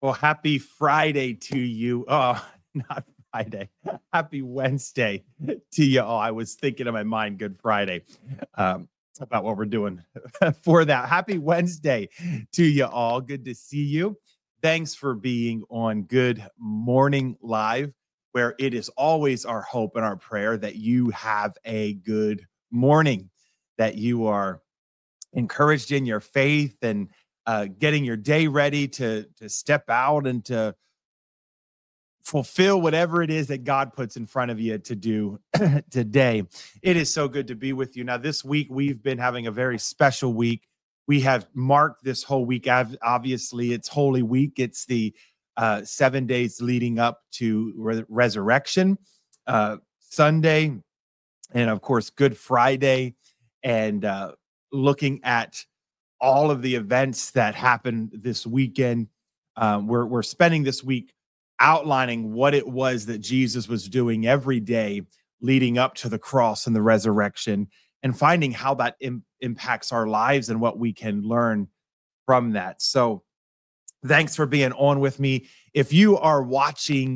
Well, happy Friday to you. Oh, not Friday. Happy Wednesday to you all. I was thinking in my mind, Good Friday, about what we're doing for that. Happy Wednesday to you all. Good to see you. Thanks for being on Good Morning Live, where it is always our hope and our prayer that you have a good morning, that you are encouraged in your faith and getting your day ready to step out and to fulfill whatever it is that God puts in front of you to do today. It is so good to be with you. Now, this week, we've been having a very special week. We have marked this whole week. Obviously, it's Holy Week. It's the 7 days leading up to Resurrection Sunday, and of course, Good Friday, and looking at all of the events that happened this weekend. We're spending this week outlining what it was that Jesus was doing every day leading up to the cross and the resurrection, and finding how that impacts our lives and what we can learn from that. So, thanks for being on with me. If you are watching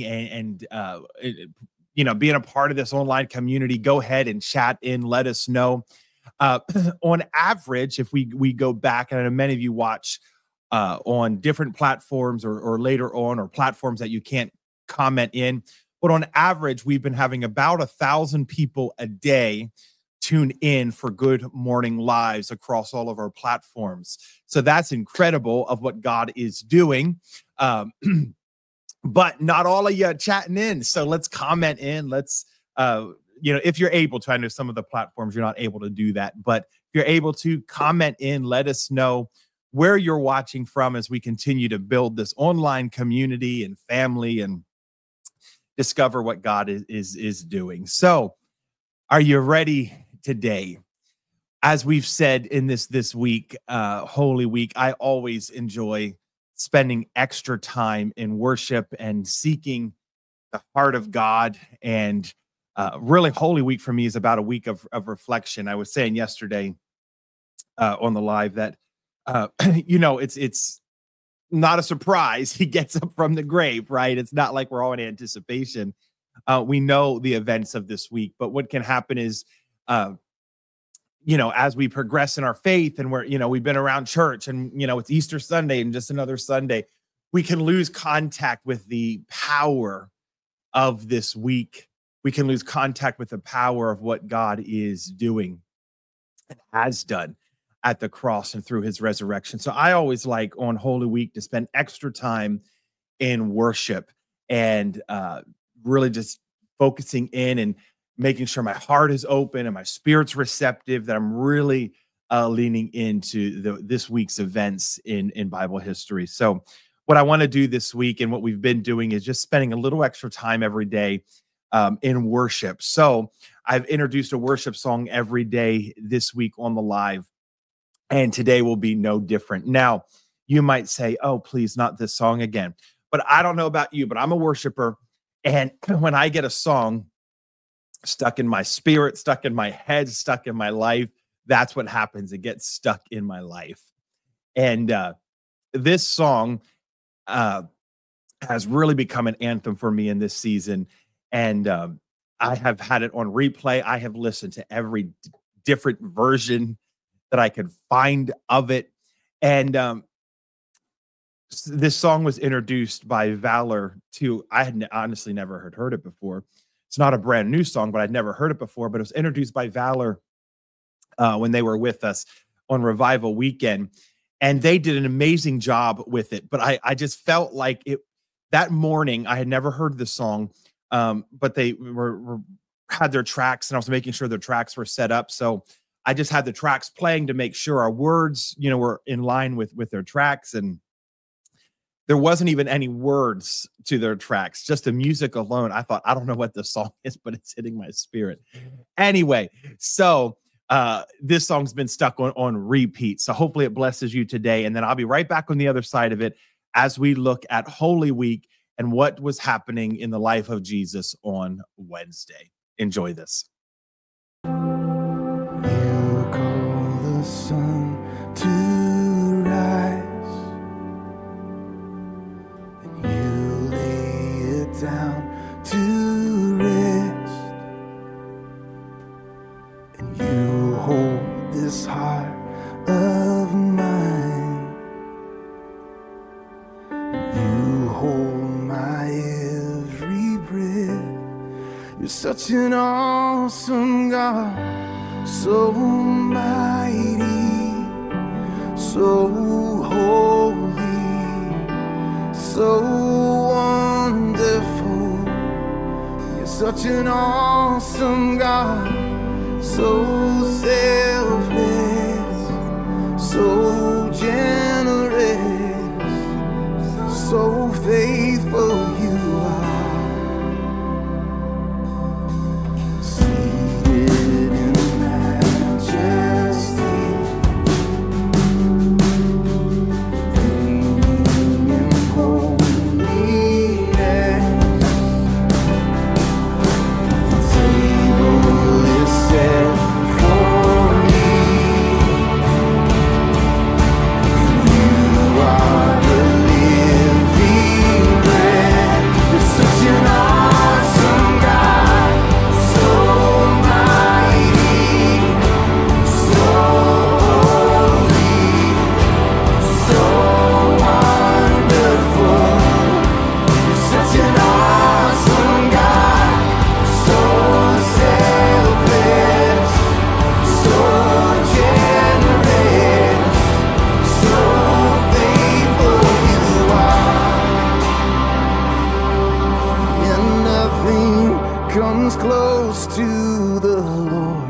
and being a part of this online community, go ahead and chat in. Let us know. Uh, on average, if we go back, and I know many of you watch on different platforms or later on, or platforms that you can't comment in, but on average, we've been having about 1,000 people a day tune in for Good Morning Lives across all of our platforms. So that's incredible of what God is doing. But not all of you chatting in. So let's comment in. Let's, if you're able to. I know some of the platforms you're not able to do that, but if you're able to comment in, let us know where you're watching from as we continue to build this online community and family and discover what God is doing. So, are you ready today? As we've said in this week, Holy Week, I always enjoy spending extra time in worship and seeking the heart of God. And really, Holy Week for me is about a week of reflection. I was saying yesterday on the live that it's not a surprise he gets up from the grave, right? It's not like we're all in anticipation. We know the events of this week, but what can happen is as we progress in our faith, and we've been around church, and it's Easter Sunday and just another Sunday, we can lose contact with the power of this week. We can lose contact with the power of what God is doing and has done at the cross and through his resurrection. So I always like on Holy Week to spend extra time in worship and really just focusing in and making sure my heart is open and my spirit's receptive, that I'm really leaning into this week's events in Bible history. So what I want to do this week, and what we've been doing, is just spending a little extra time every day in worship. So I've introduced a worship song every day this week on the live, and today will be no different. Now, you might say, oh, please, not this song again. But I don't know about you, but I'm a worshiper. And when I get a song stuck in my spirit, stuck in my head, stuck in my life, that's what happens. It gets stuck in my life. And this song has really become an anthem for me in this season. And I have had it on replay. I have listened to every different version that I could find of it. And this song was introduced by Valor to, I had honestly never heard it before. It's not a brand new song, but I'd never heard it before. But it was introduced by Valor when they were with us on Revival Weekend. And they did an amazing job with it. But I just felt like that morning, I had never heard the song, but they had their tracks, and I was making sure their tracks were set up. So I just had the tracks playing to make sure our words, were in line with their tracks. And there wasn't even any words to their tracks, just the music alone. I thought, I don't know what the song is, but it's hitting my spirit. Anyway, so this song's been stuck on repeat. So hopefully it blesses you today. And then I'll be right back on the other side of it as we look at Holy Week and what was happening in the life of Jesus on Wednesday. Enjoy this. You call the sun to rise, down to rest, and you hold this heart of mine. You hold my every breath. You're such an awesome God, so mighty, so holy, so wonderful. You're such an awesome God, so selfless, so generous, so faithful you are. Seated in majesty, reigning in holiness. The table is set for me. You are the living bread. You're such an awesome God, so mighty, so holy, so wonderful. You're such an awesome God, so selfless, so generous, so faithful you are. And nothing comes close to the Lord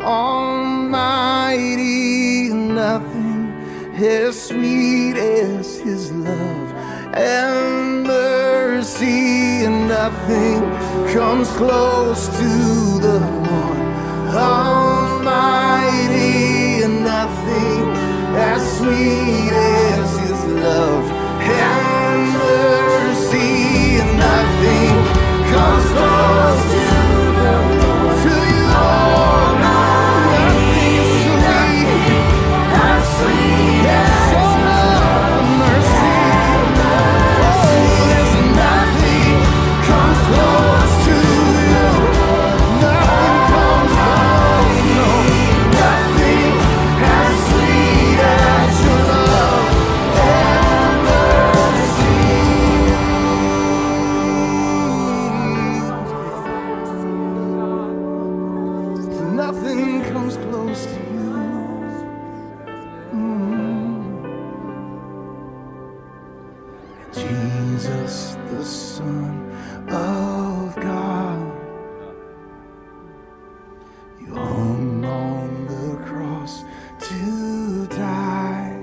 Almighty. Nothing as sweet as His love and mercy. And nothing comes close to the Lord Almighty. And nothing as sweet as His love and mercy. And nothing comes close to the Lord, to you, Lord. Nothing is sweet, as sweet as His love, mercy. Oh, there's nothing comes close to you. Nothing comes close, no. Nothing as sweet as your love and mercy. Nothing comes close to you. Jesus, the Son of God, you hung on the cross to die.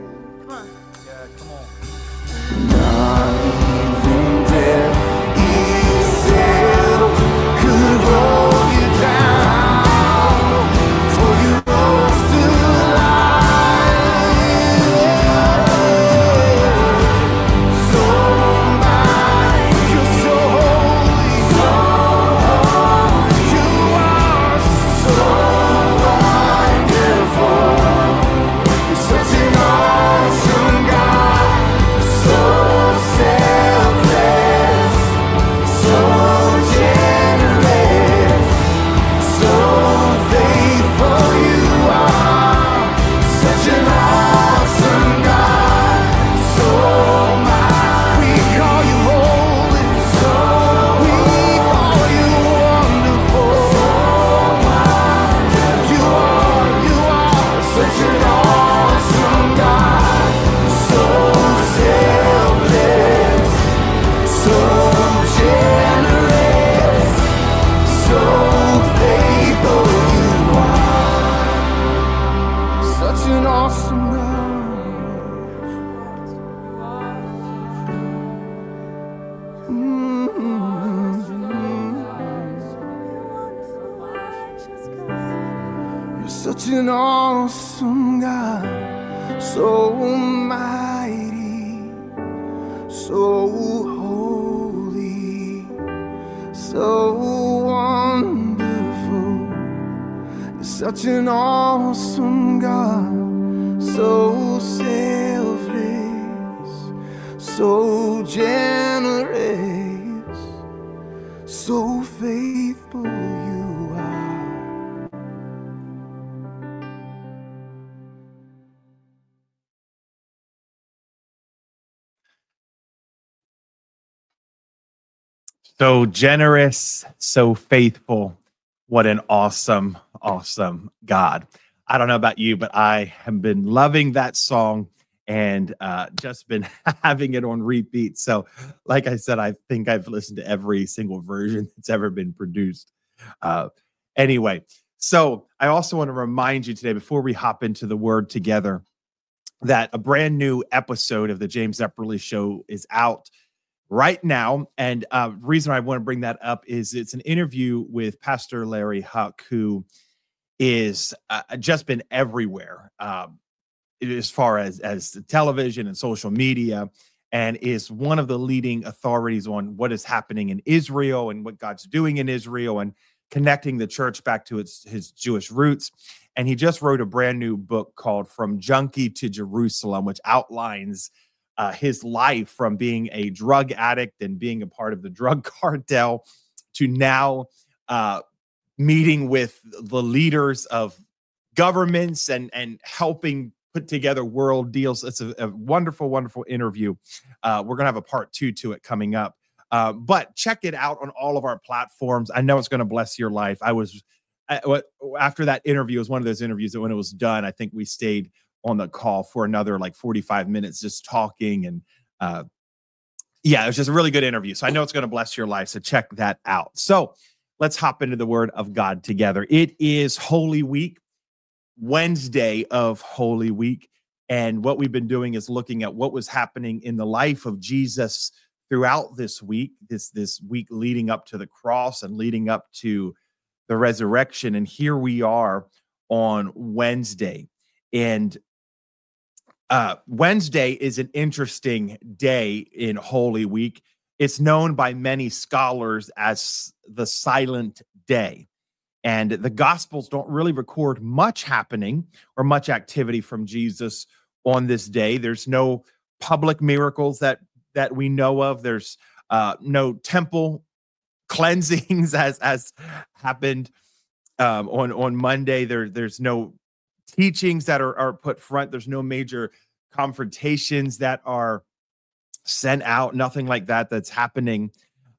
Not even death itself could hold you down, for you rose to life. So mighty, you're so holy, so holy. You are so wonderful. You're such an awesome God, so selfless, so generous, so faithful you are. Such an awesome God, so mighty. We call you holy, so we call you wonderful, so you are such an awesome God, so selfless, so generous, so faithful you are. Such an awesome God. You're such an awesome God, so mighty, so holy, so wonderful. You're such an awesome God, so selfless, so generous, So generous, so faithful. What an awesome, awesome God. I don't know about you, but I have been loving that song and just been having it on repeat. So, like I said, I think I've listened to every single version that's ever been produced. Uh, anyway, so I also want to remind you today, before we hop into the word together, that a brand new episode of the James Epperly Show is out right now. And the reason I want to bring that up is it's an interview with Pastor Larry Huck, who is just been everywhere as far as the television and social media, and is one of the leading authorities on what is happening in Israel and what God's doing in Israel and connecting the church back to his Jewish roots. And he just wrote a brand new book called From Junkie to Jerusalem, which outlines his life from being a drug addict and being a part of the drug cartel to now meeting with the leaders of governments and helping put together world deals. It's a wonderful, wonderful interview. We're going to have a part 2 to it coming up. But check it out on all of our platforms. I know it's going to bless your life. After that interview, it was one of those interviews that when it was done, I think we stayed on the call for another like 45 minutes just talking. And it was just a really good interview. So I know it's going to bless your life. So check that out. So let's hop into the word of God together. It is Holy Week, Wednesday of Holy Week. And what we've been doing is looking at what was happening in the life of Jesus throughout this week, this week leading up to the cross and leading up to the resurrection. And here we are on Wednesday. And Wednesday is an interesting day in Holy Week. It's known by many scholars as the Silent Day. And the Gospels don't really record much happening or much activity from Jesus on this day. There's no public miracles that we know of. There's no temple cleansings as happened on Monday. There's no teachings that are put front. There's no major confrontations that are sent out, nothing like that's happening.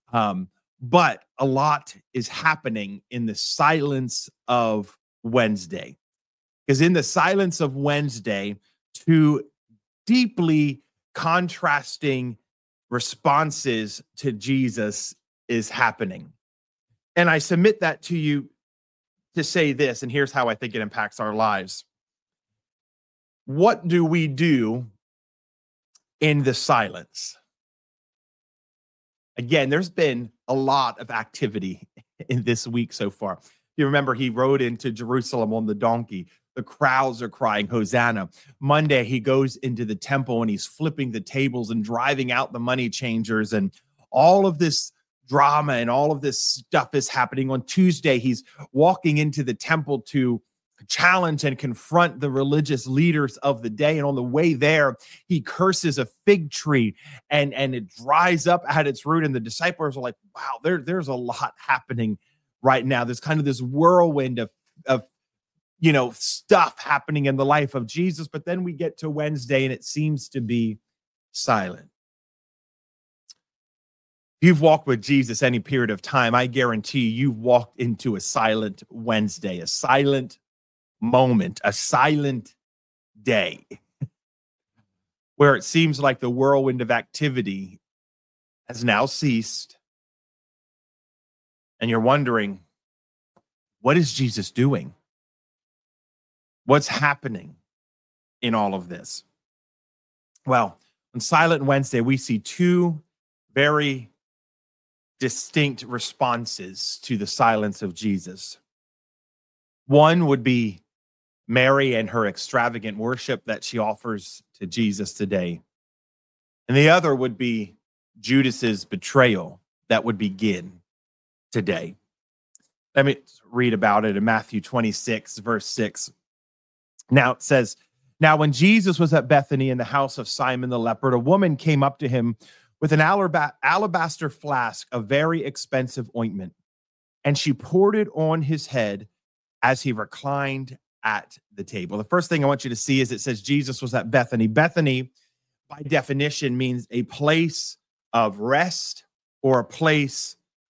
But a lot is happening in the silence of Wednesday. Because in the silence of Wednesday, two deeply contrasting responses to Jesus is happening. And I submit that to you to say this, and here's how I think it impacts our lives. What do we do in the silence? Again, there's been a lot of activity in this week so far. You remember he rode into Jerusalem on the donkey. The crowds are crying, Hosanna. Monday, he goes into the temple and he's flipping the tables and driving out the money changers, and all of this drama and all of this stuff is happening. On Tuesday, he's walking into the temple to challenge and confront the religious leaders of the day. And on the way there, he curses a fig tree and it dries up at its root. And the disciples are like, wow, there's a lot happening right now. There's kind of this whirlwind of stuff happening in the life of Jesus. But then we get to Wednesday and it seems to be silent. If you've walked with Jesus any period of time, I guarantee you've walked into a silent Wednesday, a silent moment, a silent day where it seems like the whirlwind of activity has now ceased. And you're wondering, what is Jesus doing? What's happening in all of this? Well, on Silent Wednesday, we see two very distinct responses to the silence of Jesus. One would be Mary and her extravagant worship that she offers to Jesus today. And the other would be Judas's betrayal that would begin today. Let me read about it in Matthew 26, verse 6. Now it says, now when Jesus was at Bethany in the house of Simon the leper, a woman came up to him with an alabaster flask of very expensive ointment, and she poured it on his head as he reclined at the table. The first thing I want you to see is it says Jesus was at Bethany. Bethany, by definition, means a place of rest or a place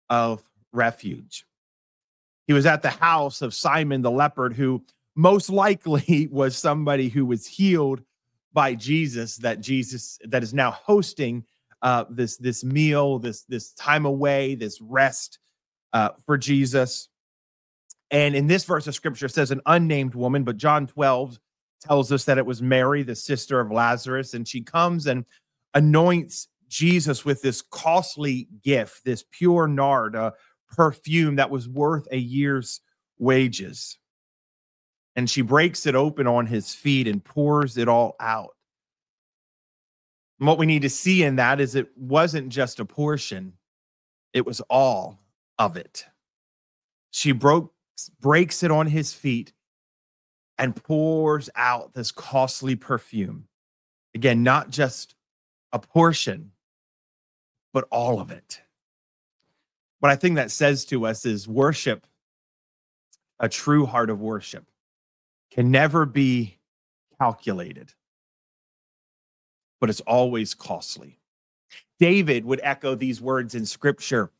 of refuge. He was at the house of Simon the leopard, who most likely was somebody who was healed by Jesus that is now hosting this meal, this time away, this rest for Jesus. And in this verse of scripture, it says an unnamed woman, but John 12 tells us that it was Mary, the sister of Lazarus, and she comes and anoints Jesus with this costly gift, this pure nard, perfume that was worth a year's wages. And she breaks it open on his feet and pours it all out. And what we need to see in that is it wasn't just a portion, it was all of it. She breaks it on his feet and pours out this costly perfume. Again, not just a portion, but all of it. What I think that says to us is worship, a true heart of worship, can never be calculated, but it's always costly. David would echo these words in scripture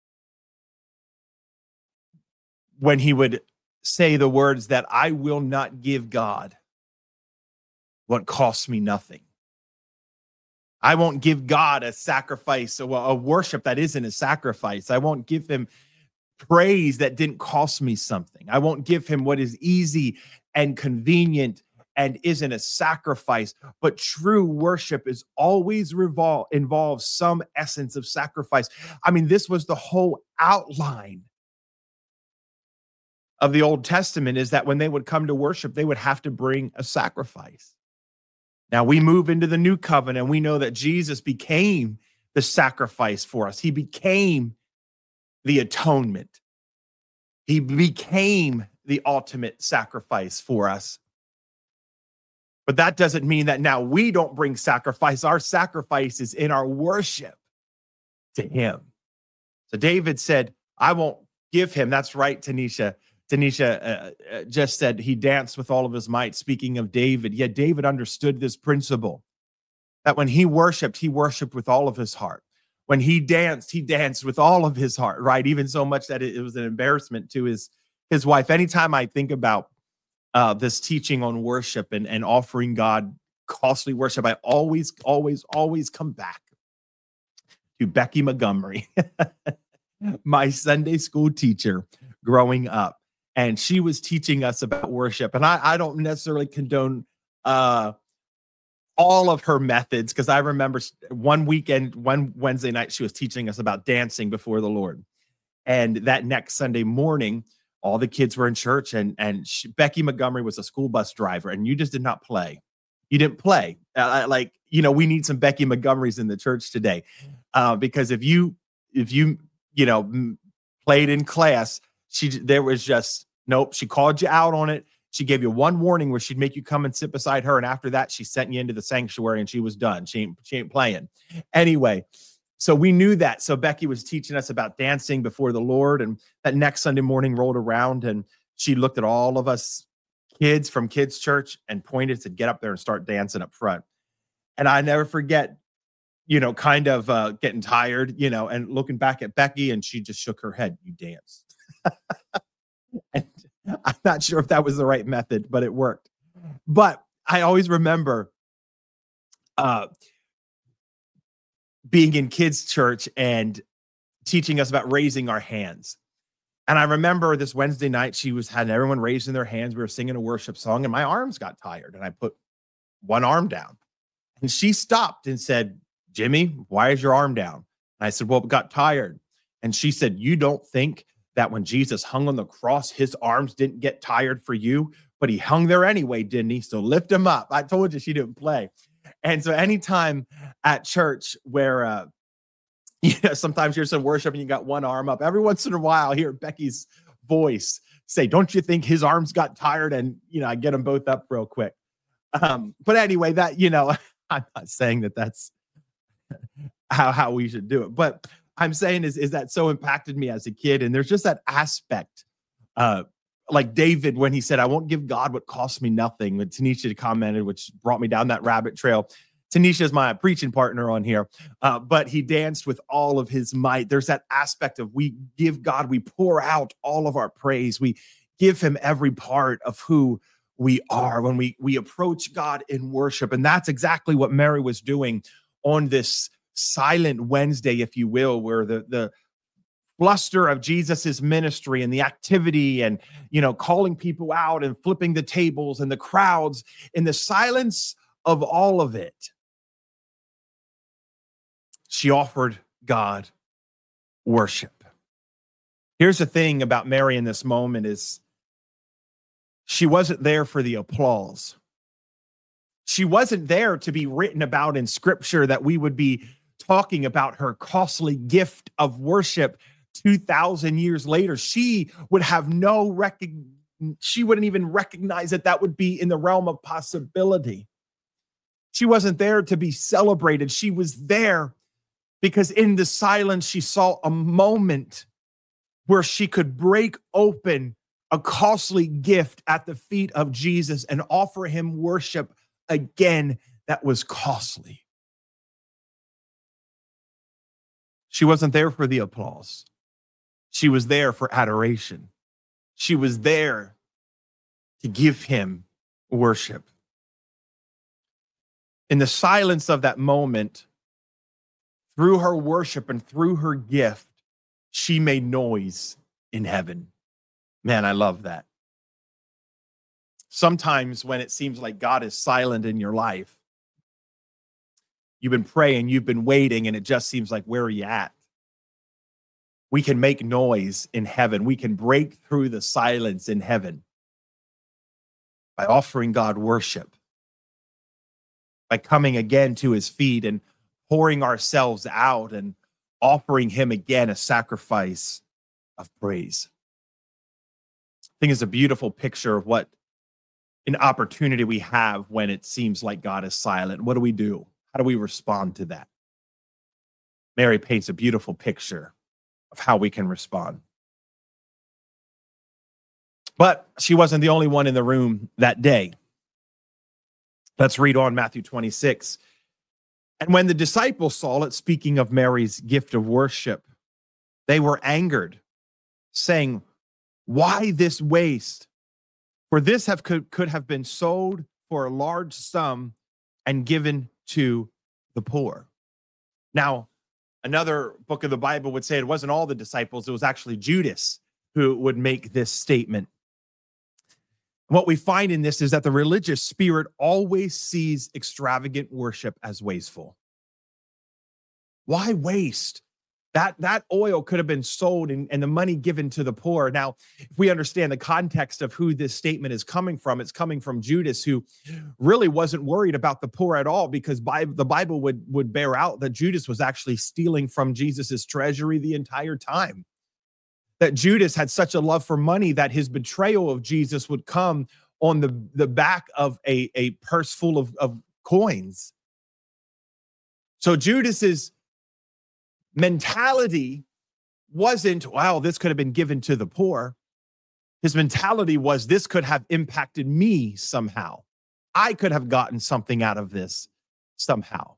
when he would say the words that I will not give God what costs me nothing. I won't give God a sacrifice, a worship that isn't a sacrifice. I won't give him praise that didn't cost me something. I won't give him what is easy and convenient and isn't a sacrifice. But true worship is always involves some essence of sacrifice. I mean, this was the whole outline of the Old Testament, is that when they would come to worship, they would have to bring a sacrifice. Now we move into the new covenant, and we know that Jesus became the sacrifice for us. He became the atonement. He became the ultimate sacrifice for us. But that doesn't mean that now we don't bring sacrifice. Our sacrifice is in our worship to him. So David said, I won't give him. That's right, Tanisha. Tanisha just said he danced with all of his might, speaking of David. Yet David understood this principle, that when he worshiped with all of his heart. When he danced with all of his heart, right? Even so much that it was an embarrassment to his wife. Anytime I think about this teaching on worship and offering God costly worship, I always come back to Becky Montgomery, my Sunday school teacher growing up. And she was teaching us about worship. And I don't necessarily condone all of her methods, because I remember one Wednesday night, she was teaching us about dancing before the Lord. And that next Sunday morning, all the kids were in church, and Becky Montgomery was a school bus driver, and you just did not play. You didn't play. We need some Becky Montgomerys in the church today, because if you played in class, there was just nope. She called you out on it. She gave you one warning where she'd make you come and sit beside her, and after that, she sent you into the sanctuary, and she was done. She ain't playing anyway. So we knew that. So Becky was teaching us about dancing before the Lord, and that next Sunday morning rolled around, and she looked at all of us kids from kids' church and pointed to get up there and start dancing up front. And I never forget, kind of getting tired, and looking back at Becky, and she just shook her head. You danced. And I'm not sure if that was the right method, but it worked. But I always remember being in kids' church and teaching us about raising our hands. And I remember this Wednesday night, she had everyone raising their hands. We were singing a worship song, and my arms got tired, and I put one arm down. And she stopped and said, Jimmy, why is your arm down? And I said, well, it got tired. And she said, you don't think that when Jesus hung on the cross, his arms didn't get tired for you, but he hung there anyway, didn't he? So lift him up. I told you she didn't play. And so anytime at church where, sometimes you're some worship and you got one arm up, every once in a while I hear Becky's voice say, don't you think his arms got tired? And, I get them both up real quick. But anyway, that, I'm not saying that that's how we should do it, but I'm saying is that so impacted me as a kid. And there's just that aspect, like David, when he said, I won't give God what costs me nothing. When Tanisha commented, which brought me down that rabbit trail. Tanisha is my preaching partner on here, but he danced with all of his might. There's that aspect of we give God, we pour out all of our praise. We give him every part of who we are when we approach God in worship. And that's exactly what Mary was doing on this silent Wednesday, if you will, where the bluster of Jesus's ministry and the activity and, calling people out and flipping the tables and the crowds, in the silence of all of it, she offered God worship. Here's the thing about Mary in this moment is she wasn't there for the applause. She wasn't there to be written about in scripture that we would be talking about her costly gift of worship 2,000 years later. She would have she wouldn't even recognize that would be in the realm of possibility. She wasn't there to be celebrated. She was there because in the silence, she saw a moment where she could break open a costly gift at the feet of Jesus and offer him worship again that was costly. She wasn't there for the applause. She was there for adoration. She was there to give him worship. In the silence of that moment, through her worship and through her gift, she made noise in heaven. Man, I love that. Sometimes when it seems like God is silent in your life, you've been praying, you've been waiting, and it just seems like, where are you at? We can make noise in heaven. We can break through the silence in heaven by offering God worship, by coming again to his feet and pouring ourselves out and offering him again a sacrifice of praise. I think it's a beautiful picture of what an opportunity we have when it seems like God is silent. What do we do? How do we respond to that? Mary paints a beautiful picture of how we can respond. But she wasn't the only one in the room that day. Let's read on Matthew 26. And when the disciples saw it, speaking of Mary's gift of worship, they were angered, saying, "Why this waste? For this could have been sold for a large sum and given to the poor." Now, another book of the Bible would say it wasn't all the disciples, it was actually Judas who would make this statement. What we find in this is that the religious spirit always sees extravagant worship as wasteful. Why waste? That oil could have been sold and the money given to the poor. Now, if we understand the context of who this statement is coming from, it's coming from Judas, who really wasn't worried about the poor at all, because the Bible would bear out that Judas was actually stealing from Jesus's treasury the entire time. That Judas had such a love for money that his betrayal of Jesus would come on the back of a purse full of coins. So Judas's mentality wasn't, wow, this could have been given to the poor. His mentality was, this could have impacted me somehow. I could have gotten something out of this somehow.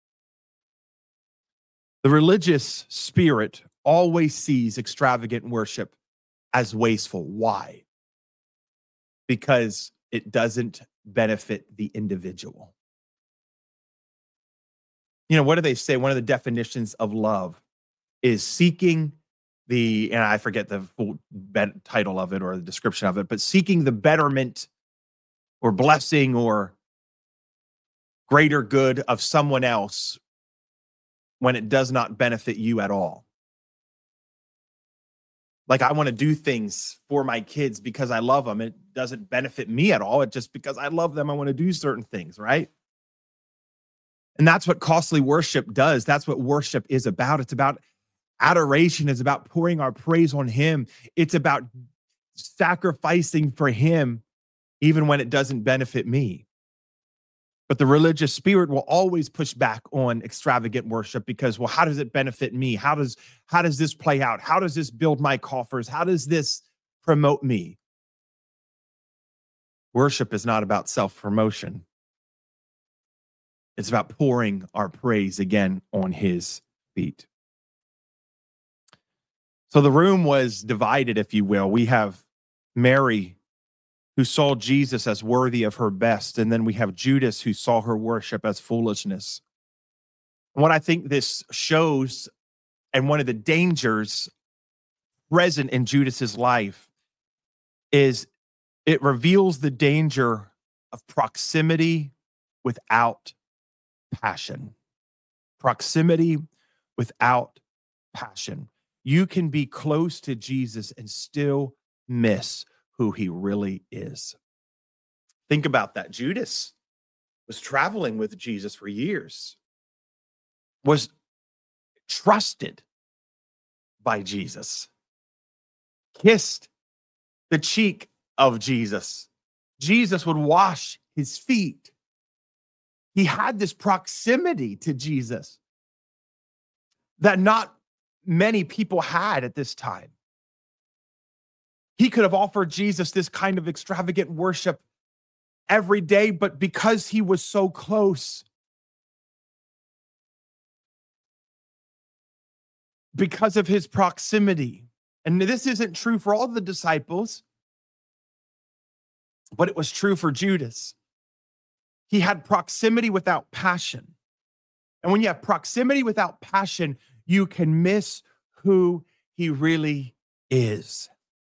The religious spirit always sees extravagant worship as wasteful. Why? Because it doesn't benefit the individual. What do they say? One of the definitions of love is seeking and I forget the full title of it or the description of it, but seeking the betterment or blessing or greater good of someone else when it does not benefit you at all. Like, I want to do things for my kids because I love them. It doesn't benefit me at all. It's just because I love them, I want to do certain things, right? And that's what costly worship does. That's what worship is about. It's about adoration. It's about pouring our praise on him. It's about sacrificing for him, even when it doesn't benefit me. But the religious spirit will always push back on extravagant worship because, well, how does it benefit me? How does this play out? How does this build my coffers? How does this promote me? Worship is not about self-promotion. It's about pouring our praise again on his feet. So the room was divided, if you will. We have Mary, who saw Jesus as worthy of her best, and then we have Judas, who saw her worship as foolishness. What I think this shows, and one of the dangers present in Judas's life, is it reveals the danger of proximity without passion. Proximity without passion. You can be close to Jesus and still miss who he really is. Think about that. Judas was traveling with Jesus for years, was trusted by Jesus, kissed the cheek of Jesus. Jesus would wash his feet. He had this proximity to Jesus that not many people had at this time. He could have offered Jesus this kind of extravagant worship every day, but because he was so close, because of his proximity, and this isn't true for all the disciples, but it was true for Judas. He had proximity without passion. And when you have proximity without passion, you can miss who he really is.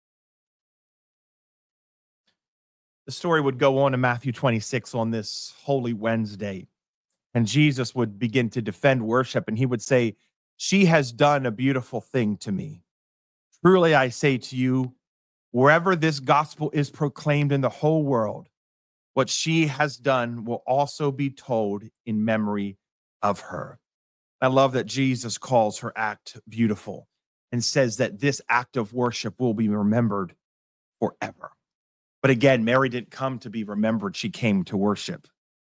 The story would go on in Matthew 26 on this Holy Wednesday, and Jesus would begin to defend worship, and he would say, "She has done a beautiful thing to me. Truly, I say to you, wherever this gospel is proclaimed in the whole world, what she has done will also be told in memory of her." I love that Jesus calls her act beautiful and says that this act of worship will be remembered forever. But again, Mary didn't come to be remembered. She came to worship.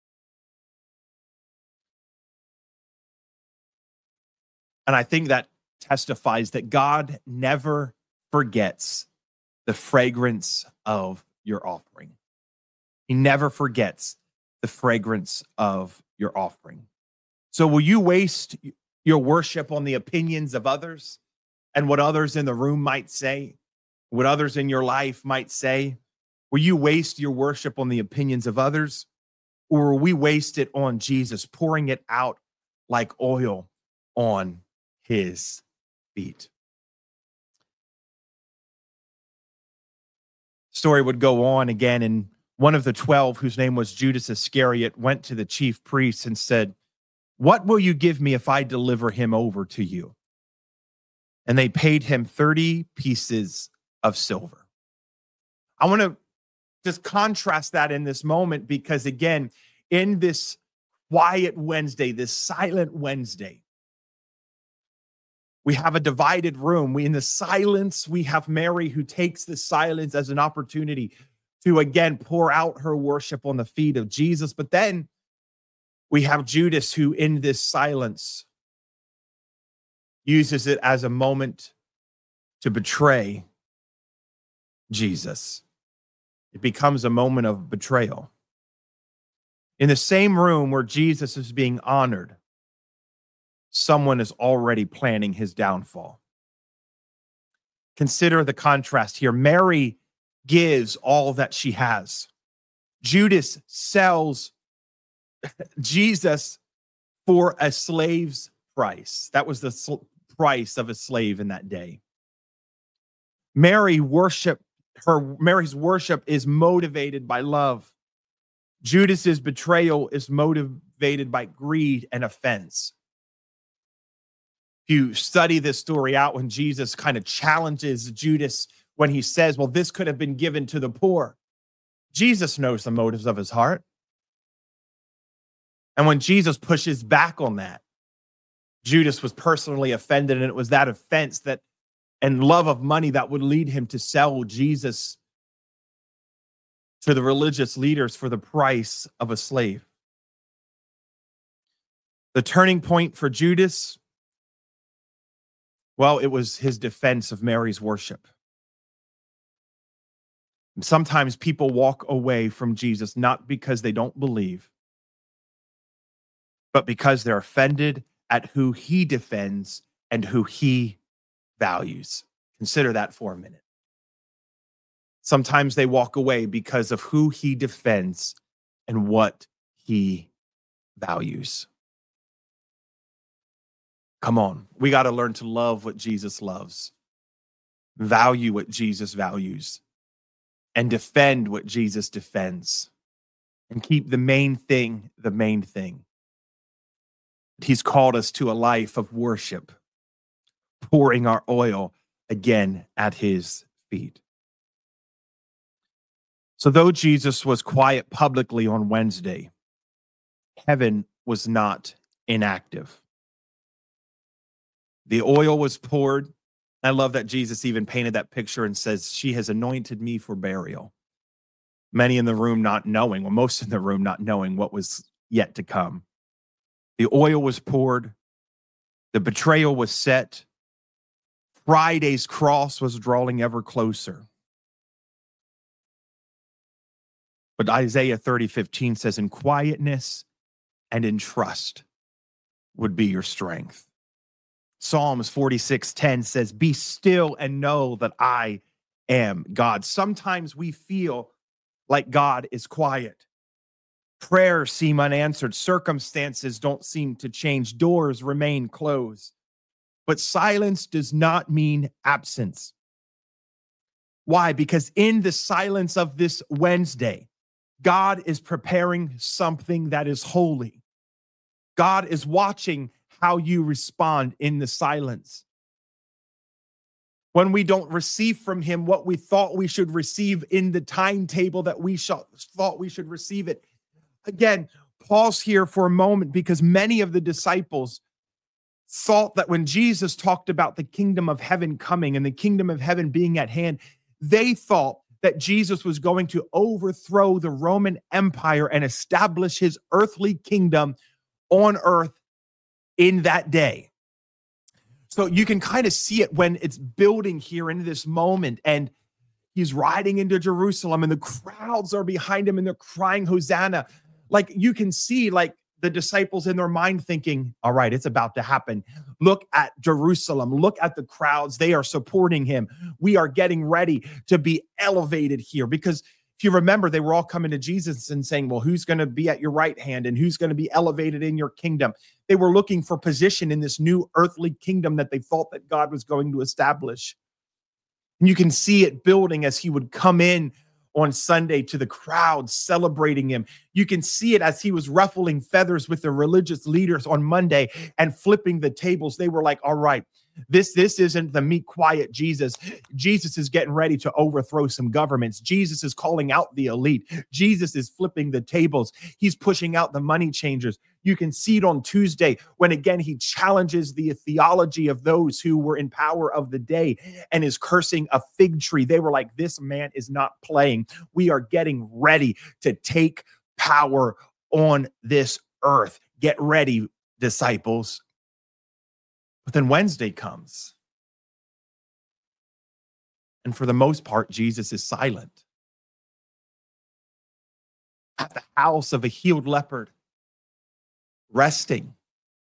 And I think that testifies that God never forgets the fragrance of your offering. He never forgets the fragrance of your offering. So will you waste your worship on the opinions of others and what others in the room might say, what others in your life might say? Will you waste your worship on the opinions of others? Or will we waste it on Jesus, pouring it out like oil on his feet? Story would go on again, and one of the 12, whose name was Judas Iscariot, went to the chief priests and said, "What will you give me if I deliver him over to you?" And they paid him 30 pieces of silver. I want to just contrast that in this moment, because again, in this quiet Wednesday, this silent Wednesday, we have a divided room. In the silence, we have Mary, who takes the silence as an opportunity to again pour out her worship on the feet of Jesus. But then we have Judas, who in this silence uses it as a moment to betray Jesus. It becomes a moment of betrayal. In the same room where Jesus is being honored, someone is already planning his downfall. Consider the contrast here. Mary gives all that she has. Judas sells Jesus for a slave's price. That was the price of a slave in that day. Mary's worship is motivated by love. Judas's betrayal is motivated by greed and offense. If you study this story out, when Jesus kind of challenges Judas, when he says, well, this could have been given to the poor, Jesus knows the motives of his heart. And when Jesus pushes back on that, Judas was personally offended, and it was that offense that and love of money that would lead him to sell Jesus to the religious leaders for the price of a slave. The turning point for Judas, well, it was his defense of Mary's worship. And sometimes people walk away from Jesus not because they don't believe, but because they're offended at who he defends and who he values. Consider that for a minute. Sometimes they walk away because of who he defends and what he values. Come on, we got to learn to love what Jesus loves, value what Jesus values, and defend what Jesus defends, and keep the main thing the main thing. He's called us to a life of worship, pouring our oil again at his feet. So though Jesus was quiet publicly on Wednesday, heaven was not inactive. The oil was poured. I love that Jesus even painted that picture and says, she has anointed me for burial. Many in the room not knowing, well, most in the room not knowing what was yet to come. The oil was poured. The betrayal was set. Friday's cross was drawing ever closer. But Isaiah 30:15 says, in quietness and in trust would be your strength. Psalms 46:10 says, be still and know that I am God. Sometimes we feel like God is quiet. Prayers seem unanswered. Circumstances don't seem to change. Doors remain closed. But silence does not mean absence. Why? Because in the silence of this Wednesday, God is preparing something that is holy. God is watching how you respond in the silence. When we don't receive from him what we thought we should receive in the timetable that we thought we should receive it. Again, pause here for a moment, because many of the disciples thought that when Jesus talked about the kingdom of heaven coming and the kingdom of heaven being at hand, they thought that Jesus was going to overthrow the Roman Empire and establish his earthly kingdom on earth in that day. So you can kind of see it when it's building here in this moment, and he's riding into Jerusalem and the crowds are behind him and they're crying Hosanna. Like you can see like the disciples in their mind thinking, all right, it's about to happen. Look at Jerusalem. Look at the crowds. They are supporting him. We are getting ready to be elevated here. Because if you remember, they were all coming to Jesus and saying, well, who's going to be at your right hand and who's going to be elevated in your kingdom? They were looking for position in this new earthly kingdom that they thought that God was going to establish. And you can see it building as he would come in on Sunday to the crowd celebrating him. You can see it as he was ruffling feathers with the religious leaders on Monday and flipping the tables. They were like, all right, this isn't the meek, quiet Jesus. Jesus is getting ready to overthrow some governments. Jesus is calling out the elite. Jesus is flipping the tables. He's pushing out the money changers. You can see it on Tuesday when, again, he challenges the theology of those who were in power of the day and is cursing a fig tree. They were like, this man is not playing. We are getting ready to take power on this earth. Get ready, disciples. But then Wednesday comes. And for the most part, Jesus is silent. At the house of a healed leopard, resting.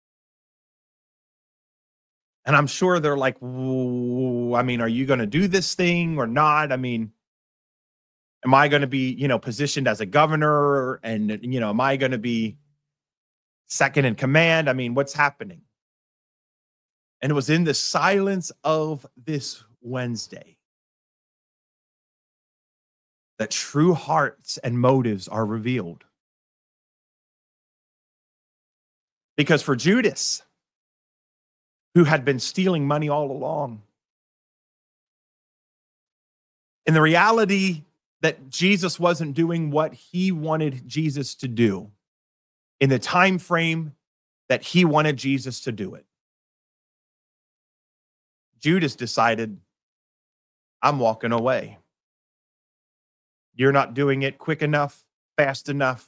And I'm sure they're like, I mean, are you going to do this thing or not? I mean, am I going to be, positioned as a governor? And, am I going to be second in command? I mean, what's happening? And it was in the silence of this Wednesday that true hearts and motives are revealed. Because for Judas, who had been stealing money all along, in the reality that Jesus wasn't doing what he wanted Jesus to do in the time frame that he wanted Jesus to do it, Judas decided, I'm walking away. You're not doing it quick enough, fast enough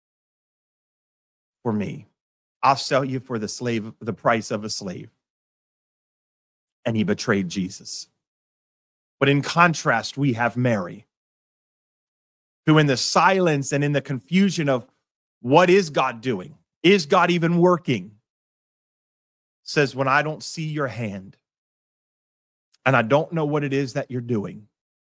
for me. I'll sell you for the price of a slave. And he betrayed Jesus. But in contrast, we have Mary, who in the silence and in the confusion of what is God doing? Is God even working? Says, when I don't see your hand and I don't know what it is that you're doing,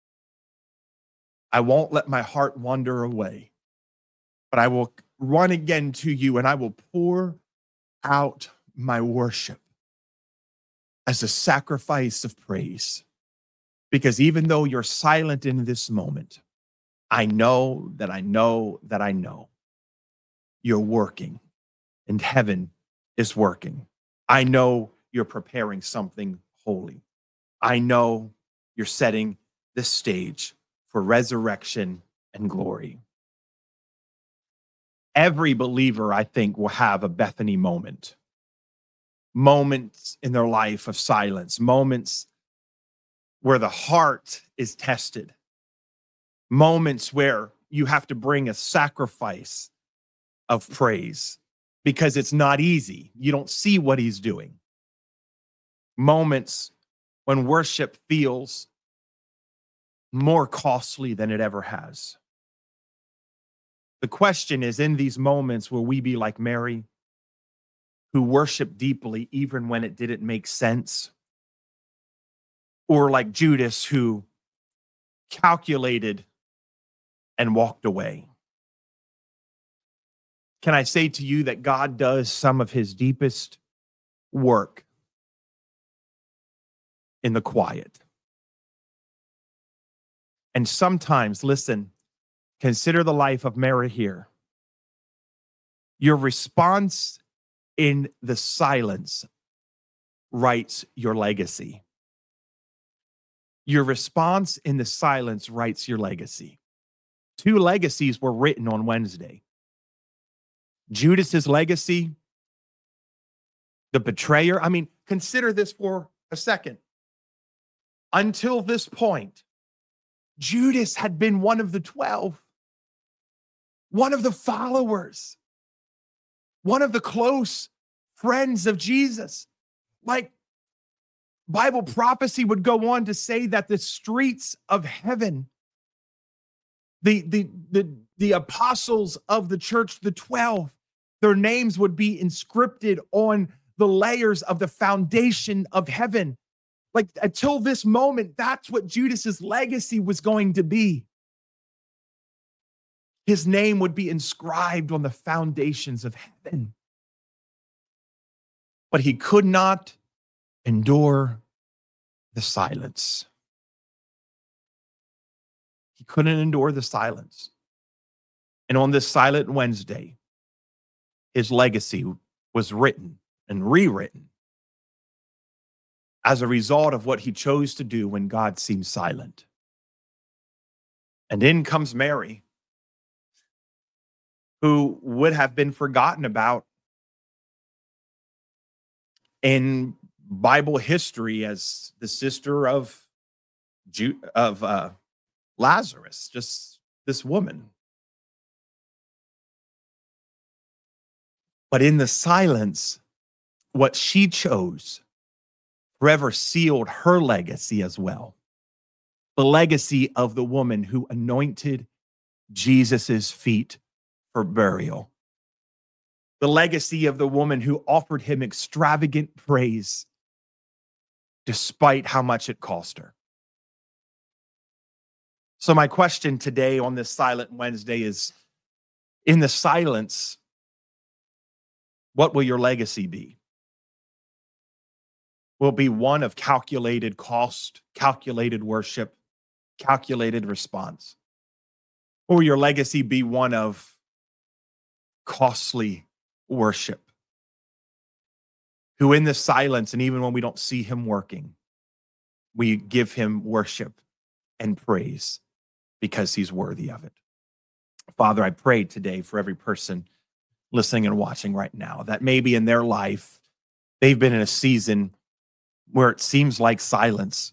I won't let my heart wander away, but I will run again to you and I will pour out my worship as a sacrifice of praise. Because even though you're silent in this moment, I know that I know that I know you're working and heaven is working. I know you're preparing something holy. I know you're setting the stage for resurrection and glory. Every believer, I think, will have a Bethany moment. Moments in their life of silence, moments where the heart is tested, moments where you have to bring a sacrifice of praise because it's not easy. You don't see what he's doing. Moments when worship feels more costly than it ever has. The question is, in these moments, will we be like Mary, who worshiped deeply even when it didn't make sense? Or like Judas, who calculated and walked away? Can I say to you that God does some of his deepest work in the quiet? And sometimes, listen, consider the life of Mary here. Your response in the silence writes your legacy. Your response in the silence writes your legacy. 2 legacies were written on Wednesday. Judas's legacy, the betrayer. I mean, consider this for a second. Until this point, Judas had been one of the 12, one of the followers, one of the close friends of Jesus. Like, Bible prophecy would go on to say that the streets of heaven, the apostles of the church, the 12, their names would be inscripted on the layers of the foundation of heaven. Like, until this moment, that's what Judas's legacy was going to be. His name would be inscribed on the foundations of heaven. But he could not endure the silence. He couldn't endure the silence. And on this silent Wednesday, his legacy was written and rewritten as a result of what he chose to do when God seemed silent. And in comes Mary, who would have been forgotten about in Bible history as the sister of Lazarus, just this woman. But in the silence, what she chose forever sealed her legacy as well. The legacy of the woman who anointed Jesus's feet for burial. The legacy of the woman who offered him extravagant praise despite how much it cost her. So my question today on this Silent Wednesday is, in the silence, what will your legacy be? Will it be one of calculated cost, calculated worship, calculated response? Or will your legacy be one of costly worship? Who in the silence, and even when we don't see him working, we give him worship and praise because he's worthy of it. Father, I pray today for every person listening and watching right now that maybe in their life, they've been in a season where it seems like silence,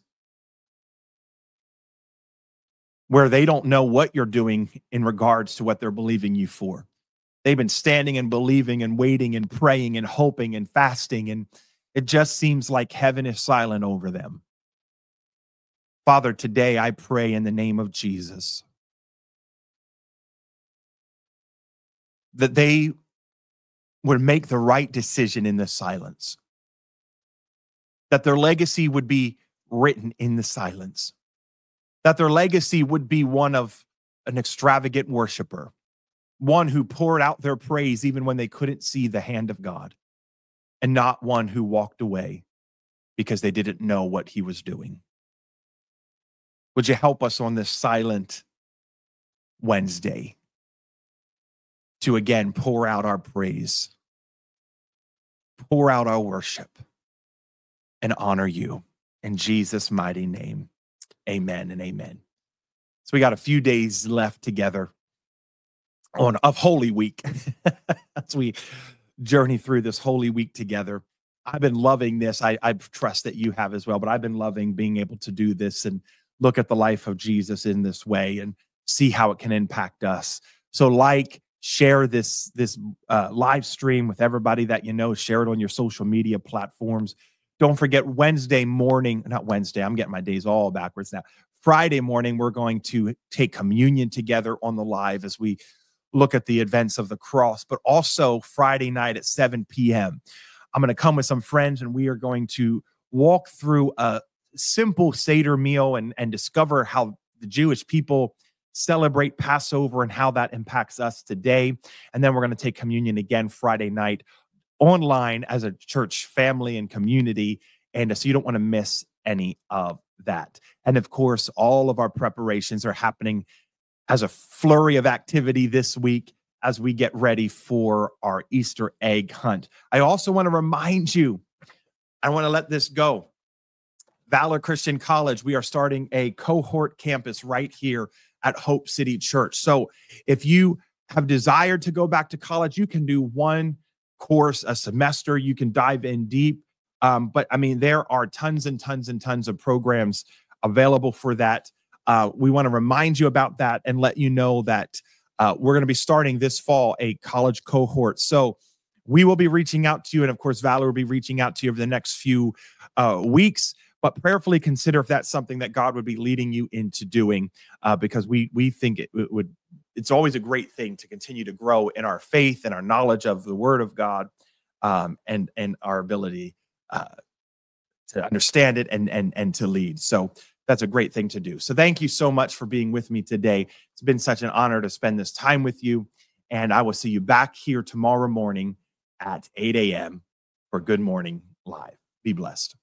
where they don't know what you're doing in regards to what they're believing you for. They've been standing and believing and waiting and praying and hoping and fasting, and it just seems like heaven is silent over them. Father, today I pray in the name of Jesus that they would make the right decision in the silence, that their legacy would be written in the silence, that their legacy would be one of an extravagant worshiper, one who poured out their praise even when they couldn't see the hand of God, and not one who walked away because they didn't know what he was doing. Would you help us on this silent Wednesday to again pour out our praise, pour out our worship, and honor you in Jesus' mighty name. Amen and amen. So we got a few days left together of Holy Week as we journey through this Holy Week together. I've been loving this. I trust that you have as well, but I've been loving being able to do this and look at the life of Jesus in this way and see how it can impact us. So share this live stream with everybody that you know. Share it on your social media platforms. Don't forget Wednesday morning, not Wednesday, I'm getting my days all backwards now. Friday morning, we're going to take communion together on the live as we look at the events of the cross, but also Friday night at 7 p.m. I'm going to come with some friends and we are going to walk through a simple Seder meal and discover how the Jewish people celebrate Passover and how that impacts us today. And then we're going to take communion again Friday night online as a church family and community. And so you don't want to miss any of that. And of course, all of our preparations are happening as a flurry of activity this week as we get ready for our Easter egg hunt. I also want to remind you, I want to let this go. Valor Christian College, we are starting a cohort campus right here at Hope City Church. So if you have desired to go back to college, you can do one course a semester. You can dive in deep. But I mean, there are tons and tons and tons of programs available for that. We want to remind you about that and let you know that we're going to be starting this fall a college cohort. So we will be reaching out to you. And of course, Valor will be reaching out to you over the next few weeks. But prayerfully consider if that's something that God would be leading you into doing, because we think it would. It's always a great thing to continue to grow in our faith and our knowledge of the Word of God, and our ability to understand it and to lead. So that's a great thing to do. So thank you so much for being with me today. It's been such an honor to spend this time with you, and I will see you back here tomorrow morning at 8 a.m. for Good Morning Live. Be blessed.